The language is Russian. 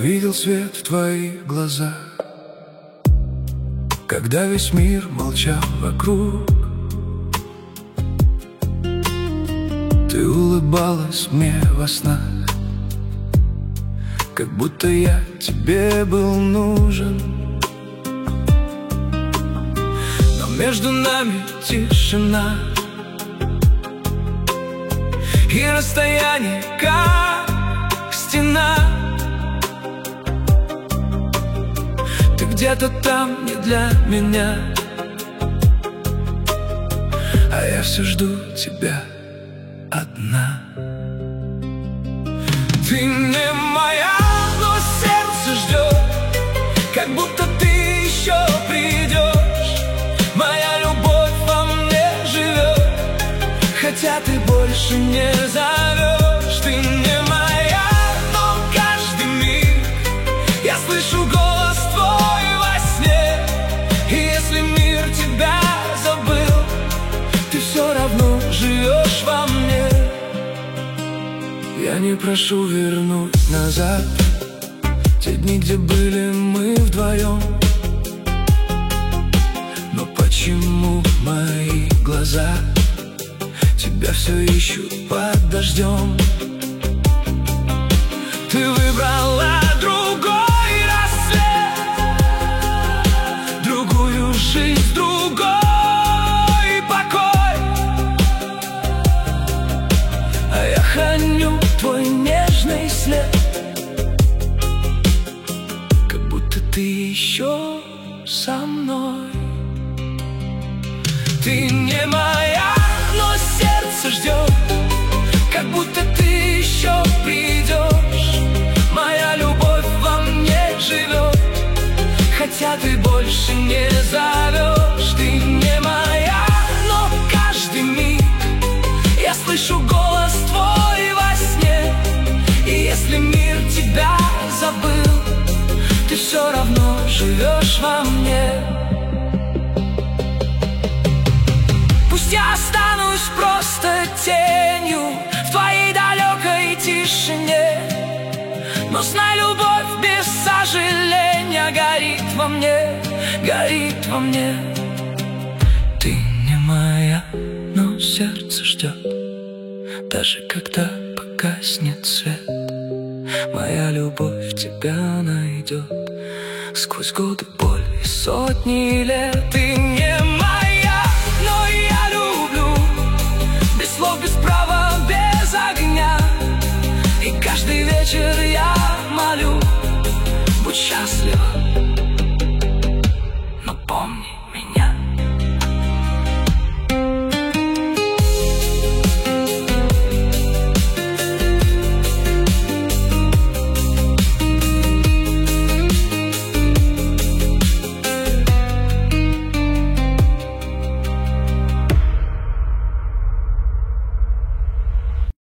увидел свет в твоих глазах, когда весь мир молчал вокруг. Ты улыбалась мне во снах, как будто я тебе был нужен. Но между нами тишина, и расстояние как стена. Ты где-то там не для меня, а я все жду тебя одна. Ты не моя, но сердце ждет, как будто ты еще придешь. Моя любовь во мне живет, хотя ты больше не зовешь. Ты не моя, но каждый миг я слышу голос твой во сне. И если мир тебя забыл, ты все равно живешь во мне. Я не прошу вернуть назад те дни, где были мы вдвоем. Но почему мои глаза тебя все ищут под дождем? Ты выбрала другой рассвет, другую жизнь, другой покой. А я храню твой нежный след, как будто ты еще со мной. Ты не моя, но сердце ждет, как будто ты еще придешь. Моя любовь во мне живет, хотя ты больше не зовешь. Ты не моя, но каждый миг я слышу голос твой во сне. И если мир тебя забыл, ты все равно живешь во мне. Пусть я останусь просто тенью в твоей далекой тишине, но знай, любовь без сожаления горит во мне, горит во мне. Ты не моя, но сердце ждет, даже когда погаснет свет. Моя любовь тебя найдет сквозь годы, боль и сотни лет. Ты не